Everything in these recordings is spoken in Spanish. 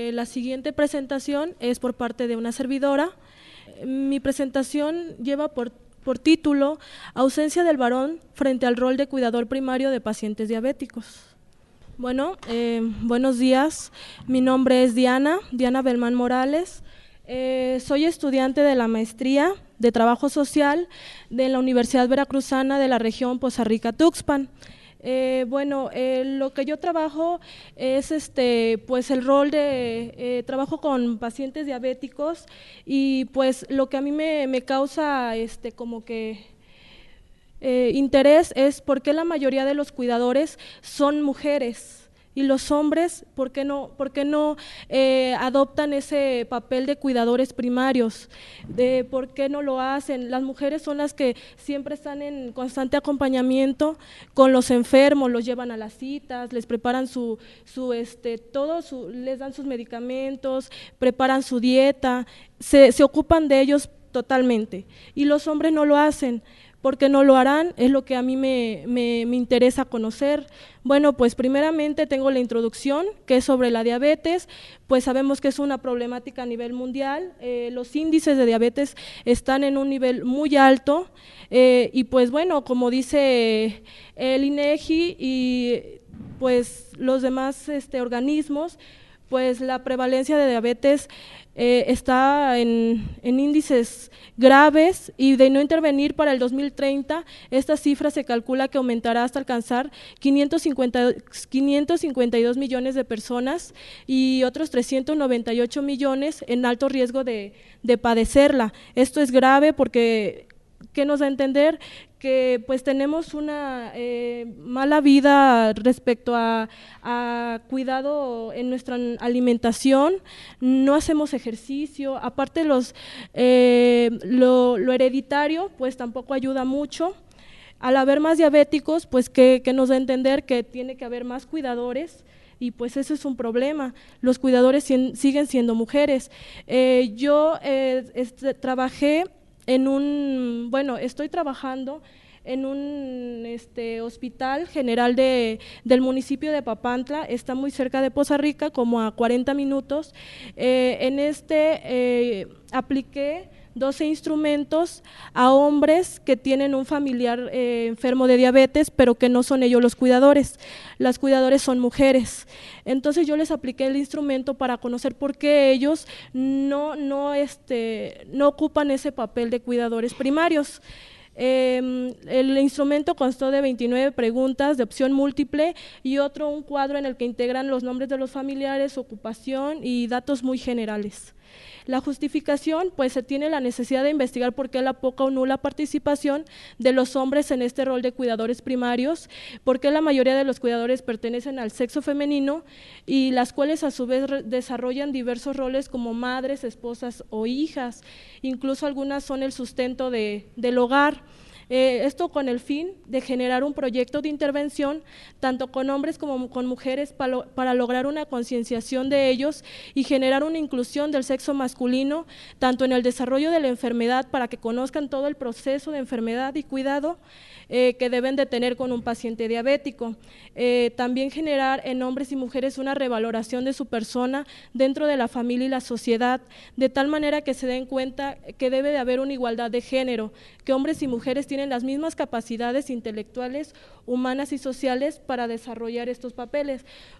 La siguiente presentación es por parte de una servidora. Mi presentación lleva por título Ausencia del varón frente al rol de cuidador primario de pacientes diabéticos. Bueno, buenos días. Mi nombre es Diana Belmán Morales. Soy estudiante de la maestría de Trabajo Social de la Universidad Veracruzana de la región Poza Rica-Tuxpan. Lo que yo trabajo es pues el rol de trabajo con pacientes diabéticos, y pues lo que a mí me causa como que interés es por qué la mayoría de los cuidadores son mujeres. Y los hombres, ¿por qué no adoptan ese papel de cuidadores primarios? ¿Por qué no lo hacen? Las mujeres son las que siempre están en constante acompañamiento con los enfermos, los llevan a las citas, les preparan les dan sus medicamentos, preparan su dieta, se ocupan de ellos totalmente. Y los hombres no lo hacen. ¿Por qué no lo harán? Es lo que a mí me interesa conocer. Bueno, pues primeramente tengo la introducción, que es sobre la diabetes. Pues sabemos que es una problemática a nivel mundial. Los índices de diabetes están en un nivel muy alto, y pues bueno, como dice el INEGI y pues los demás organismos, pues la prevalencia de diabetes está en índices graves, y de no intervenir para el 2030, esta cifra se calcula que aumentará hasta alcanzar 552 millones de personas y otros 398 millones en alto riesgo de padecerla. Esto es grave porque ¿qué nos da a entender? Que pues tenemos una mala vida respecto a cuidado en nuestra alimentación, no hacemos ejercicio, aparte lo hereditario pues tampoco ayuda mucho. Al haber más diabéticos, pues que nos da a entender que tiene que haber más cuidadores, y pues eso es un problema. Los cuidadores siguen siendo mujeres. Trabajé estoy trabajando en un hospital general del municipio de Papantla, está muy cerca de Poza Rica, como a 40 minutos. Apliqué 12 instrumentos a hombres que tienen un familiar enfermo de diabetes, pero que no son ellos los cuidadores. Las cuidadoras son mujeres. Entonces yo les apliqué el instrumento para conocer por qué ellos no ocupan ese papel de cuidadores primarios. El instrumento constó de 29 preguntas de opción múltiple y un cuadro en el que integran los nombres de los familiares, ocupación y datos muy generales. La justificación, pues se tiene la necesidad de investigar por qué la poca o nula participación de los hombres en este rol de cuidadores primarios, por qué la mayoría de los cuidadores pertenecen al sexo femenino, y las cuales a su vez desarrollan diversos roles como madres, esposas o hijas, incluso algunas son el sustento del hogar. Esto con el fin de generar un proyecto de intervención tanto con hombres como con mujeres para lograr una concienciación de ellos y generar una inclusión del sexo masculino tanto en el desarrollo de la enfermedad, para que conozcan todo el proceso de enfermedad y cuidado que deben de tener con un paciente diabético. También generar en hombres y mujeres una revaloración de su persona dentro de la familia y la sociedad, de tal manera que se den cuenta que debe de haber una igualdad de género, que hombres y mujeres tienen las mismas capacidades intelectuales, humanas y sociales para desarrollar estos papeles.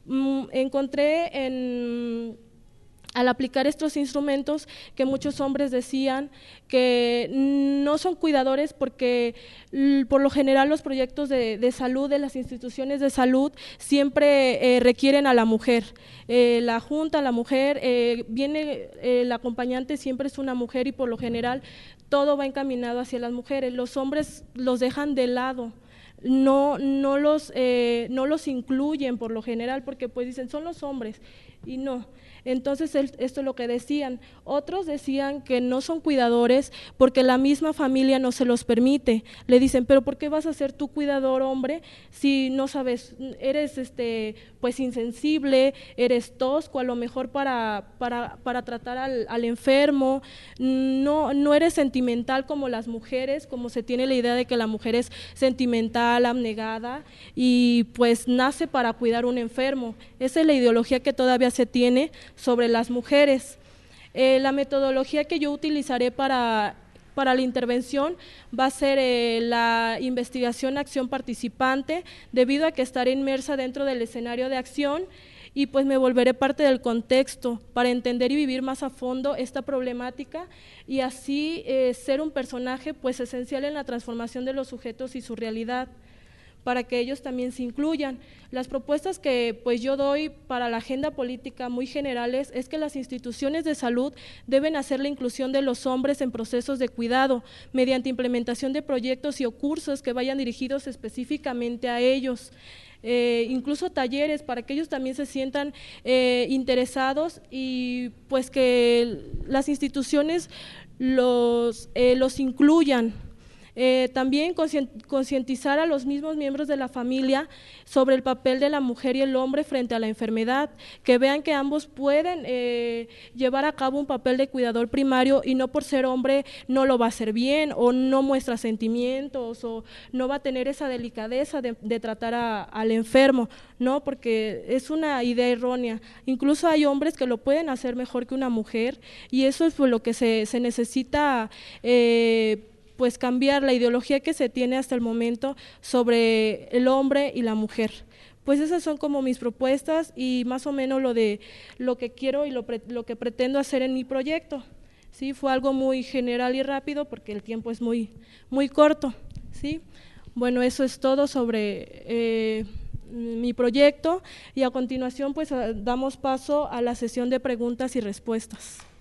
Encontré al aplicar estos instrumentos que muchos hombres decían que no son cuidadores porque por lo general los proyectos de salud de las instituciones de salud siempre requieren a la mujer. La junta, la mujer, el acompañante siempre es una mujer, y por lo general todo va encaminado hacia las mujeres. Los hombres los dejan de lado. No los incluyen por lo general, porque pues dicen son los hombres, y no. Entonces esto es lo que decían. Otros decían que no son cuidadores porque la misma familia no se los permite. Le dicen, pero ¿por qué vas a ser tú cuidador hombre si no sabes, eres pues insensible, eres tosco a lo mejor para tratar al enfermo, no eres sentimental como las mujeres, como se tiene la idea de que la mujer es sentimental, abnegada y pues nace para cuidar un enfermo? Esa es la ideología que todavía se tiene sobre las mujeres. La metodología que yo utilizaré para la intervención va a ser la investigación acción participante, debido a que estaré inmersa dentro del escenario de acción y pues me volveré parte del contexto para entender y vivir más a fondo esta problemática y así ser un personaje pues esencial en la transformación de los sujetos y su realidad, para que ellos también se incluyan. Las propuestas que pues yo doy para la agenda política muy generales es que las instituciones de salud deben hacer la inclusión de los hombres en procesos de cuidado mediante implementación de proyectos y o cursos que vayan dirigidos específicamente a ellos. Incluso talleres para que ellos también se sientan interesados y pues que las instituciones los incluyan. También concientizar a los mismos miembros de la familia sobre el papel de la mujer y el hombre frente a la enfermedad, que vean que ambos pueden llevar a cabo un papel de cuidador primario y no por ser hombre no lo va a hacer bien o no muestra sentimientos o no va a tener esa delicadeza de tratar al enfermo, ¿no? Porque es una idea errónea. Incluso hay hombres que lo pueden hacer mejor que una mujer y eso es por lo que se necesita pues cambiar la ideología que se tiene hasta el momento sobre el hombre y la mujer. Pues esas son como mis propuestas y más o menos lo que quiero y lo que pretendo hacer en mi proyecto. Sí, fue algo muy general y rápido porque el tiempo es muy corto, ¿sí? Bueno, eso es todo sobre mi proyecto y a continuación pues damos paso a la sesión de preguntas y respuestas.